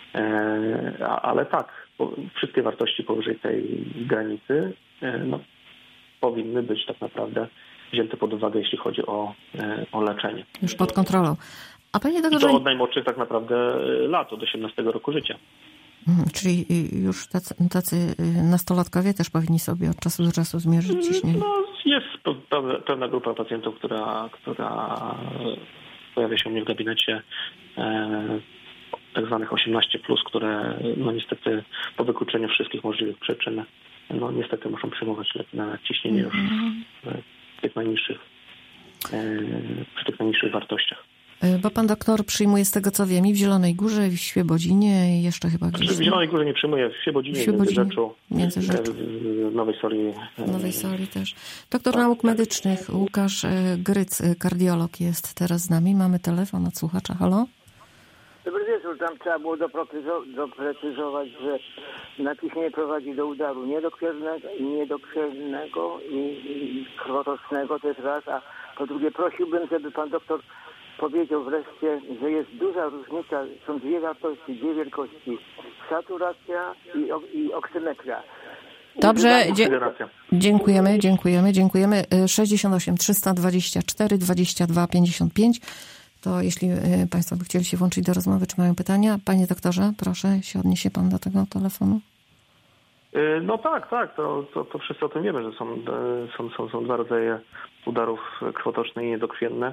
Ale tak, wszystkie wartości powyżej tej granicy no, powinny być tak naprawdę wzięte pod uwagę, jeśli chodzi o, o leczenie. Już pod kontrolą. A panie doktorze... I to od najmłodszych tak naprawdę lat, od osiemnastego roku życia. Mhm, czyli już tacy, tacy nastolatkowie też powinni sobie od czasu do czasu zmierzyć ciśnienie? No, jest pewna grupa pacjentów, która, która pojawia się u mnie w gabinecie, e, tak zwanych osiemnaście plus, które no niestety po wykluczeniu wszystkich możliwych przyczyn no niestety muszą przyjmować leki na nadciśnienie już w tych najniższych, e, przy tych najniższych wartościach. Bo pan doktor przyjmuje, z tego co wiem, i w Zielonej Górze, i w Świebodzinie, i jeszcze chyba gdzieś... Znaczy, w Zielonej Górze nie przyjmuję, w Świebodzinie, w Międzyrzeczu, Międzyrzeczu. w Nowej Soli. W Nowej Soli też. Doktor tak, nauk medycznych Łukasz Gryc, kardiolog, jest teraz z nami. Mamy telefon od słuchacza. Halo? Dobry wieczór. Tam trzeba było doprecyzować, że naciśnienie prowadzi do udaru niedokrwiennego, niedokrwiennego i, i krwotocznego, to jest raz, a po drugie prosiłbym, żeby pan doktor powiedział wreszcie, że jest duża różnica, są dwie wartości, dwie wielkości, saturacja i, i oksymetria. Dobrze, dzie- dziękujemy, dziękujemy, dziękujemy. sześćdziesiąt osiem trzysta dwadzieścia cztery dwadzieścia dwa pięćdziesiąt pięć. To jeśli państwo by chcieli się włączyć do rozmowy, czy mają pytania? Panie doktorze, proszę, się odniesie pan do tego telefonu. No tak, tak, to, to, to wszyscy o tym wiemy, że są, są, są, są dwa rodzaje udarów, krwotoczne i niedokrwienne.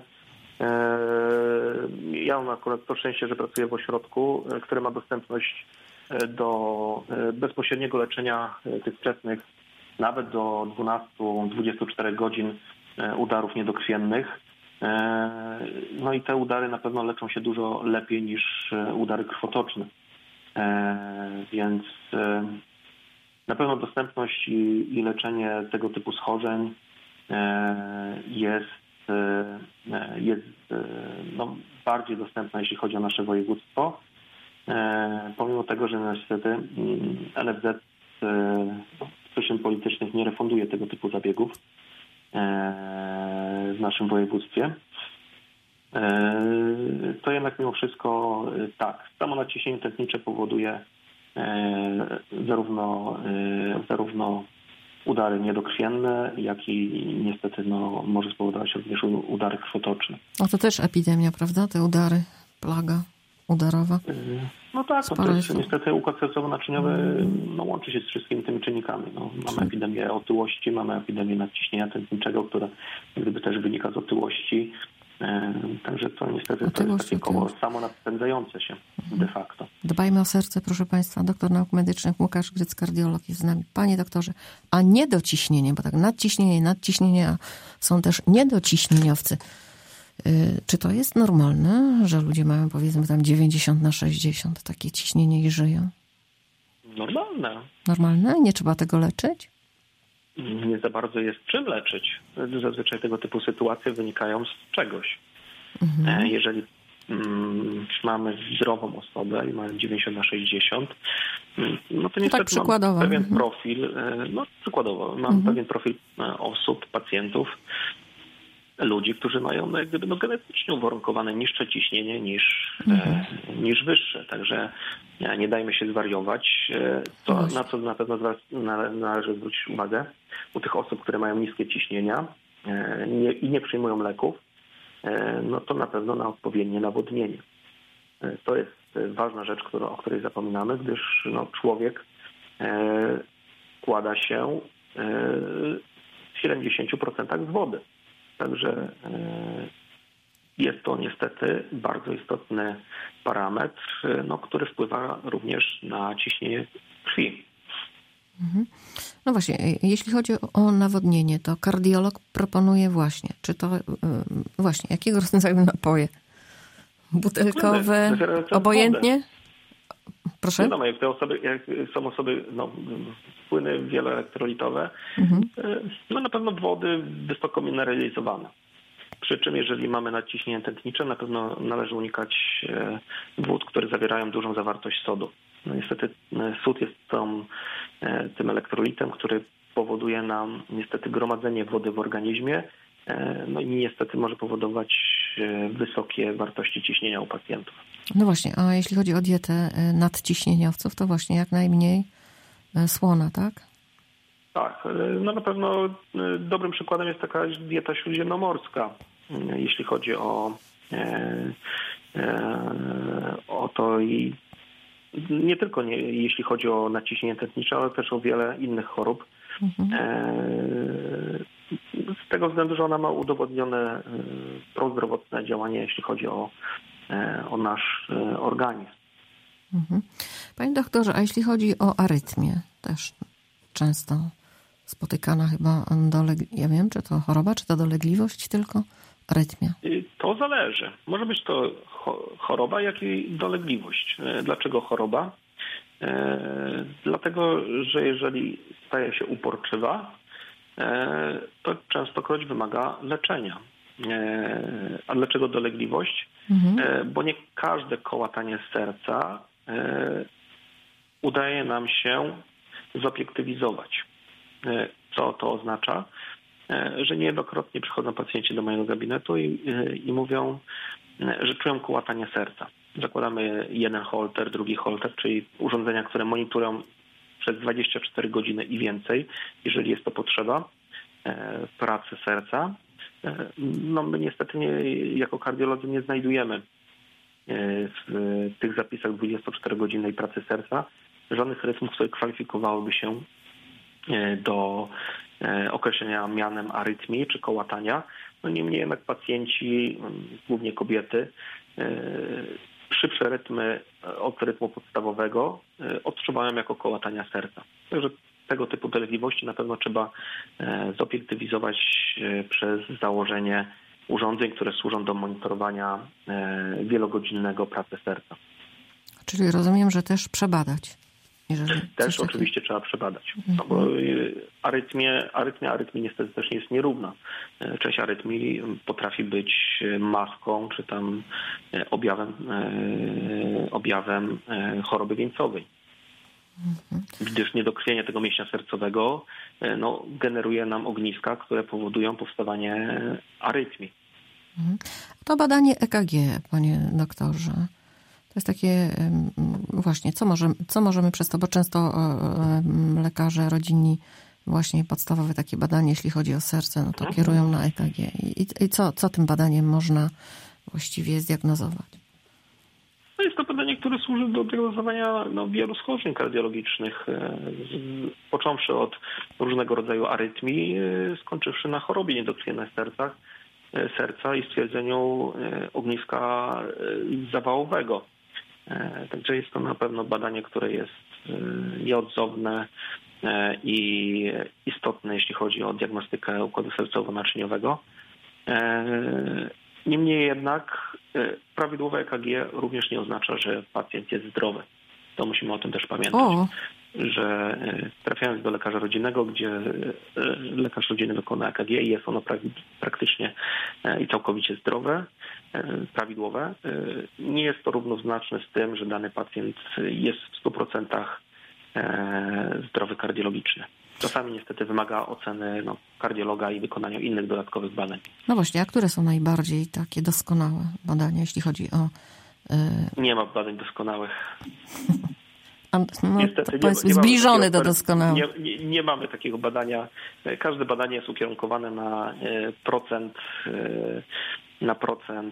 Ja mam akurat to szczęście, że pracuję w ośrodku, który ma dostępność do bezpośredniego leczenia tych wczesnych, nawet do dwunastu do dwudziestu czterech godzin udarów niedokrwiennych. No i te udary na pewno leczą się dużo lepiej niż udary krwotoczne. Więc na pewno dostępność i, i leczenie tego typu schorzeń jest jest no, bardziej dostępna, jeśli chodzi o nasze województwo. Pomimo tego, że niestety N F Z z przyczyn politycznych nie refunduje tego typu zabiegów w naszym województwie, to jednak mimo wszystko tak, samo naciśnienie tętnicze powoduje zarówno, zarówno udary niedokrwienne, jak i niestety no, może spowodować również udary krwotoczne. O, to też epidemia, prawda? Te udary, plaga udarowa. No tak, no to jest, niestety układ sercowo-naczyniowy no, łączy się z wszystkimi tymi czynnikami. No, mamy epidemię otyłości, mamy epidemię nadciśnienia tętniczego, która gdyby też wynika z otyłości. Także to niestety to jest takie koło samonapędzające się de facto. Dbajmy o serce, proszę państwa. Doktor nauk medycznych Łukasz Gryc, kardiolog, jest z nami. Panie doktorze, a niedociśnienie, bo tak nadciśnienie i nadciśnienie, a są też niedociśnieniowcy. Czy to jest normalne, że ludzie mają powiedzmy tam dziewięćdziesiąt na sześćdziesiąt takie ciśnienie i żyją? Normalne. Normalne? Nie trzeba tego leczyć? Nie za bardzo jest czym leczyć. Zazwyczaj tego typu sytuacje wynikają z czegoś. Mhm. Jeżeli mm, mamy zdrową osobę i mamy dziewięćdziesiąt na sześćdziesiąt, no to niestety tak mam pewien mhm. profil, no przykładowo, mam mhm. pewien profil osób, pacjentów, ludzi, którzy mają no, jak gdyby no, genetycznie uwarunkowane niższe ciśnienie niż, mhm. e, niż wyższe. Także nie, nie dajmy się zwariować. To, na co na pewno należy zwrócić uwagę u tych osób, które mają niskie ciśnienia e, nie, i nie przyjmują leków, e, no to na pewno na odpowiednie nawodnienie. E, to jest ważna rzecz, którą, o której zapominamy, gdyż no, człowiek e, składa się e, w siedemdziesięciu procentach z wody. Także jest to niestety bardzo istotny parametr, no, który wpływa również na ciśnienie krwi. Mhm. No właśnie, jeśli chodzi o nawodnienie, to kardiolog proponuje właśnie, czy to właśnie, jakiego rodzaju napoje? Butelkowe, obojętnie? Proszę? Wiadomo, jak te osoby, jak są osoby, no, płyny wieloelektrolitowe, mhm. no na pewno wody wysoko mineralizowane. Przy czym jeżeli mamy nadciśnienie tętnicze, na pewno należy unikać wód, które zawierają dużą zawartość sodu. No niestety sód jest tą, tym elektrolitem, który powoduje nam niestety gromadzenie wody w organizmie, no i niestety może powodować wysokie wartości ciśnienia u pacjentów. No właśnie, a jeśli chodzi o dietę nadciśnieniowców, to właśnie jak najmniej słona, tak? Tak, no na pewno dobrym przykładem jest taka dieta śródziemnomorska, jeśli chodzi o, o to i nie tylko nie, jeśli chodzi o nadciśnienie tętnicze, ale też o wiele innych chorób. Mhm. Z tego względu, że ona ma udowodnione prozdrowotne działanie, jeśli chodzi o, o nasz organizm. Mhm. Panie doktorze, a jeśli chodzi o arytmię, też często spotykana chyba doleg... ja wiem, czy to choroba, czy to dolegliwość tylko? Arytmia. To zależy. Może być to choroba, jak i dolegliwość. Dlaczego choroba? Dlatego, że jeżeli staje się uporczywa, to częstokroć wymaga leczenia. A dlaczego dolegliwość? Mhm. Bo nie każde kołatanie serca udaje nam się zobiektywizować. Co to oznacza? Że niejednokrotnie przychodzą pacjenci do mojego gabinetu i, i mówią, że czują kołatanie serca. Zakładamy jeden holter, drugi holter, czyli urządzenia, które monitorują przez dwadzieścia cztery godziny i więcej, jeżeli jest to potrzeba, pracy serca. No my niestety nie, jako kardiolodzy nie znajdujemy w tych zapisach dwudziestoczterogodzinnej pracy serca żadnych rytmów, które kwalifikowałyby się do określenia mianem arytmii czy kołatania. No niemniej jednak pacjenci, głównie kobiety, szybsze rytmy od rytmu podstawowego odczuwają jako kołatania serca. Także tego typu dolegliwości na pewno trzeba zobiektywizować przez założenie urządzeń, które służą do monitorowania wielogodzinnego pracy serca. Czyli rozumiem, że też przebadać. Też oczywiście trzeba przebadać, no bo arytmie, arytmia arytmii niestety też nie jest nierówna. Część arytmii potrafi być maską czy tam objawem, objawem choroby wieńcowej. Gdyż niedokrwienie tego mięśnia sercowego no, generuje nam ogniska, które powodują powstawanie arytmii. To badanie E K G, panie doktorze. To jest takie właśnie, co możemy, co możemy przez to, bo często lekarze rodzinni właśnie podstawowe takie badanie, jeśli chodzi o serce, no to mhm. kierują na E K G. I, i co, co tym badaniem można właściwie zdiagnozować? No jest to badanie, które służy do diagnozowania no, wielu schorzeń kardiologicznych, począwszy od różnego rodzaju arytmii, skończywszy na chorobie niedokrwiennej serca, serca i stwierdzeniu ogniska zawałowego. Także jest to na pewno badanie, które jest nieodzowne i istotne, jeśli chodzi o diagnostykę układu sercowo-naczyniowego. Niemniej jednak prawidłowe E K G również nie oznacza, że pacjent jest zdrowy. To musimy o tym też pamiętać. O. Że trafiając do lekarza rodzinnego, gdzie lekarz rodzinny wykona E K G i jest ono praktycznie i całkowicie zdrowe, prawidłowe, nie jest to równoznaczne z tym, że dany pacjent jest w stu procentach zdrowy kardiologicznie. Czasami niestety wymaga oceny no, kardiologa i wykonania innych dodatkowych badań. No właśnie, a które są najbardziej takie doskonałe badania, jeśli chodzi o... Yy... Nie ma badań doskonałych. No, niestety, powiedzmy, nie, nie zbliżony takiego, do doskonałego. Nie, nie, nie mamy takiego badania. Każde badanie jest ukierunkowane na procent, na procent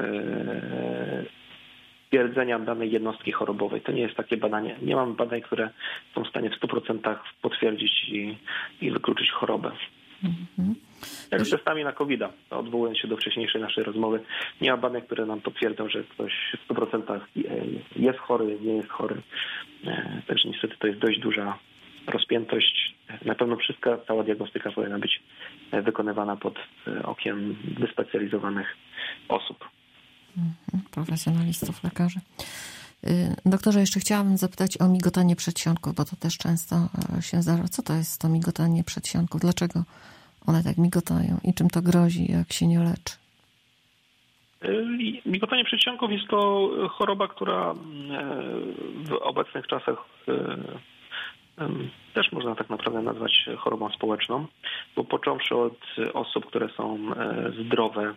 stwierdzenia danej jednostki chorobowej. To nie jest takie badanie. Nie mamy badań, które są w stanie w stu procentach potwierdzić i, i wykluczyć chorobę. Mhm. Jak z testami na kowida, odwołując się do wcześniejszej naszej rozmowy, nie ma badań, które nam potwierdzą, że ktoś w stu procentach jest chory, nie jest chory. Także niestety to jest dość duża rozpiętość. Na pewno wszystka, cała diagnostyka powinna być wykonywana pod okiem wyspecjalizowanych osób. Profesjonalistów, lekarzy. Doktorze, jeszcze chciałabym zapytać o migotanie przedsionków, bo to też często się zdarza. Co to jest to migotanie przedsionków? Dlaczego one tak migotają i czym to grozi, jak się nie leczy? Migotanie przedsionków jest to choroba, która w obecnych czasach też można tak naprawdę nazwać chorobą społeczną, bo począwszy od osób, które są zdrowe,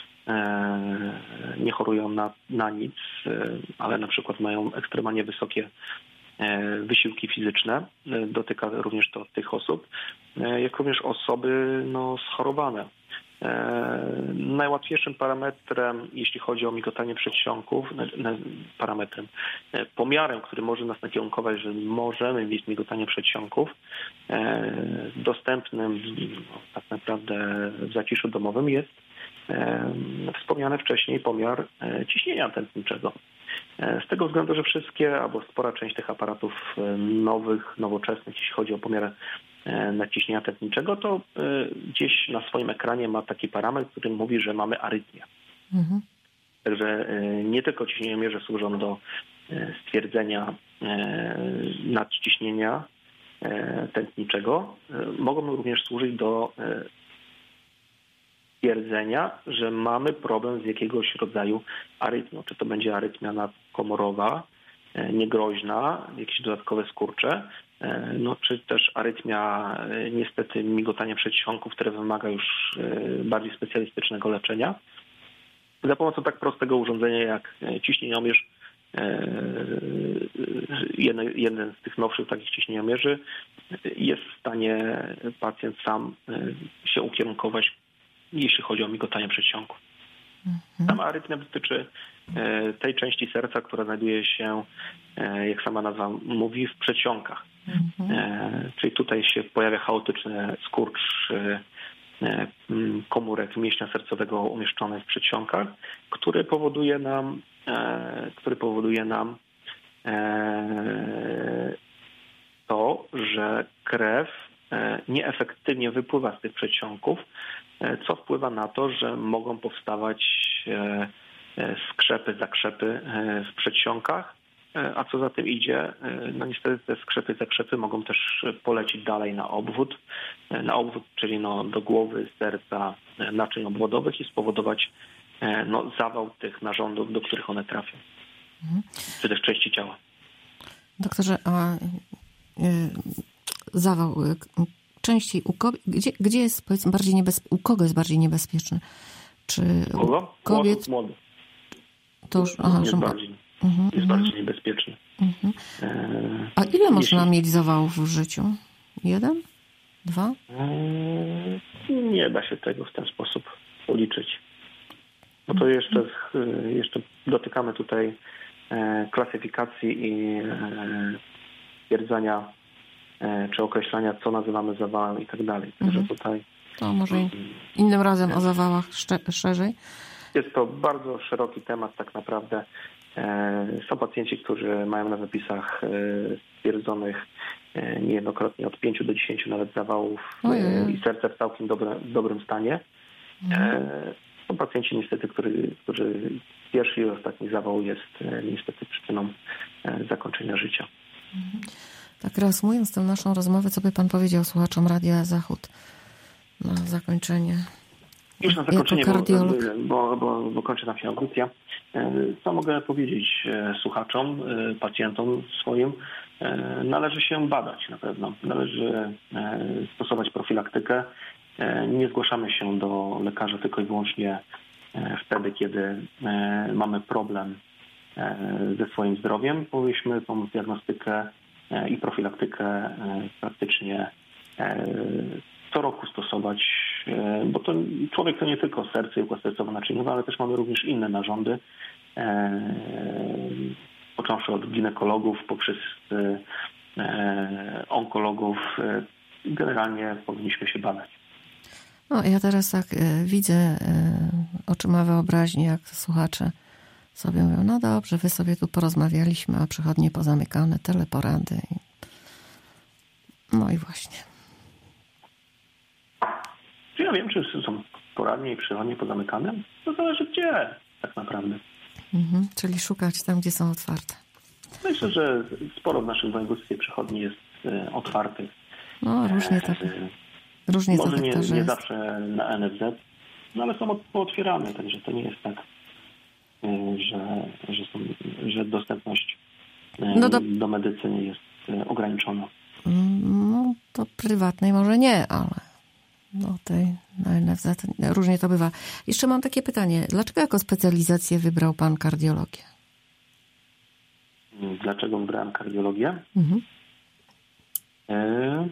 nie chorują na, na nic, ale na przykład mają ekstremalnie wysokie wysiłki fizyczne, dotyka również to tych osób, jak również osoby no, schorowane. Najłatwiejszym parametrem, jeśli chodzi o migotanie przedsionków, parametrem, pomiarem, który może nas nakierunkować, że możemy mieć migotanie przedsionków, dostępnym no, tak naprawdę w zaciszu domowym jest wspomniany wcześniej pomiar ciśnienia tętniczego. Z tego względu, że wszystkie albo spora część tych aparatów nowych, nowoczesnych, jeśli chodzi o pomiar naciśnienia tętniczego, to gdzieś na swoim ekranie ma taki parametr, który mówi, że mamy arytmię. Mhm. Także nie tylko ciśnieniomierze służą do stwierdzenia nadciśnienia tętniczego, mogą również służyć do stwierdzenia, że mamy problem z jakiegoś rodzaju arytmią. Czy to będzie arytmia nadkomorowa, niegroźna, jakieś dodatkowe skurcze, no, czy też arytmia niestety migotania przedsionków, które wymaga już bardziej specjalistycznego leczenia. Za pomocą tak prostego urządzenia jak ciśnieniomierz, jeden, jeden z tych nowszych takich ciśnieniomierzy, jest w stanie pacjent sam się ukierunkować, jeśli chodzi o migotanie przedsionków. Sama arytmia dotyczy tej części serca, która znajduje się, jak sama nazwa mówi, w przedsionkach. Mhm. Czyli tutaj się pojawia chaotyczny skurcz komórek mięśnia sercowego umieszczonych w przedsionkach, który powoduje nam, który powoduje nam to, że krew nieefektywnie wypływa z tych przedsionków, co wpływa na to, że mogą powstawać skrzepy, zakrzepy w przedsionkach, a co za tym idzie, no niestety te skrzepy, zakrzepy mogą też polecieć dalej na obwód, na obwód, czyli no do głowy, serca, naczyń obwodowych i spowodować no, zawał tych narządów, do których one trafią, mhm. czy też części ciała. Doktorze, a y, zawał y, częściej u kobiet, gdzie, gdzie jest powiedzmy bardziej niebezpieczny, u kogo jest bardziej niebezpieczny? Czy kogo? u kobiet? Młody. To już, aha, jest że... bardziej, mhm, jest mhm. bardziej niebezpieczny. Mhm. A ile e, można jeśli... mieć zawałów w życiu? Jeden? Dwa? E, nie da się tego w ten sposób policzyć. Bo to jeszcze, jeszcze dotykamy tutaj klasyfikacji i stwierdzania czy określania, co nazywamy zawałem i tak dalej. Także mhm. tutaj... To może innym razem o zawałach szerzej? Jest to bardzo szeroki temat tak naprawdę. Są pacjenci, którzy mają na wypisach stwierdzonych niejednokrotnie od pięciu do dziesięciu nawet zawałów Ojej. i serce w całkiem dobre, dobrym stanie. Mhm. Są pacjenci niestety, który, którzy pierwszy i ostatni zawał jest niestety przyczyną zakończenia życia. Mhm. Tak reasumując tę naszą rozmowę, co by pan powiedział słuchaczom Radia Zachód na zakończenie? Już na zakończenie, bo, bo, bo, bo kończy nam się audycja. Co mogę powiedzieć słuchaczom, pacjentom swoim? Należy się badać na pewno. Należy stosować profilaktykę. Nie zgłaszamy się do lekarza tylko i wyłącznie wtedy, kiedy mamy problem ze swoim zdrowiem. Powinniśmy tą diagnostykę i profilaktykę praktycznie co roku stosować, bo to człowiek to nie tylko serce i układ sercowo-naczyniowy, ale też mamy również inne narządy, począwszy od ginekologów poprzez onkologów. Generalnie powinniśmy się badać. No, ja teraz tak y, widzę y, oczyma wyobraźni, jak słuchacze sobie mówią, no dobrze, wy sobie tu porozmawialiśmy, a przychodnie pozamykane, teleporady. No i właśnie. Czy ja wiem, czy są poradnie i przychodnie pozamykane? To zależy gdzie tak naprawdę. Mhm, czyli szukać tam, gdzie są otwarte. Myślę, że sporo w naszym województwie przychodni jest y, otwartych. No, różnie to, y, różnie Może to nie, tak, nie jest. zawsze na N F Z, no ale są pootwierane, także to nie jest tak, y, że, że, są, że dostępność y, No do- do medycyny jest y, ograniczona. No, to prywatnej może nie, ale no tej na N F Z różnie to bywa. Jeszcze mam takie pytanie. Dlaczego jako specjalizację wybrał pan kardiologię? Dlaczego wybrałem kardiologię? Mhm. Y,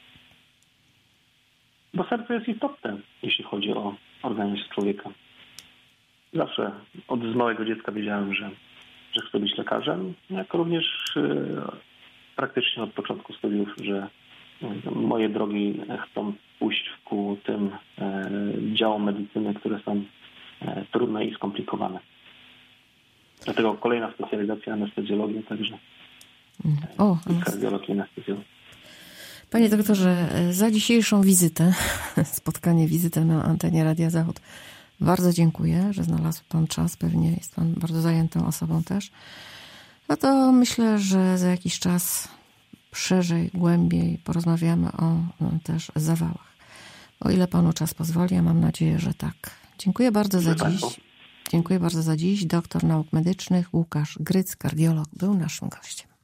Bo serce jest istotne, jeśli chodzi o organizm człowieka. Zawsze od z małego dziecka wiedziałem, że, że chcę być lekarzem, jak również y, praktycznie od początku studiów, że y, moje drogi chcą pójść ku tym y, działom medycyny, które są y, trudne i skomplikowane. Dlatego kolejna specjalizacja anestezjologii, także O, y, kardiologii i anestezjologii. panie doktorze, za dzisiejszą wizytę, spotkanie, wizytę na antenie Radia Zachód, bardzo dziękuję, że znalazł pan czas. Pewnie jest pan bardzo zajętą osobą też. No to myślę, że za jakiś czas szerzej, głębiej porozmawiamy o no, też zawałach. O ile panu czas pozwoli, a mam nadzieję, że tak. Dziękuję bardzo za dziś. Dziękuję bardzo za dziś. Doktor nauk medycznych Łukasz Gryc, kardiolog, był naszym gościem.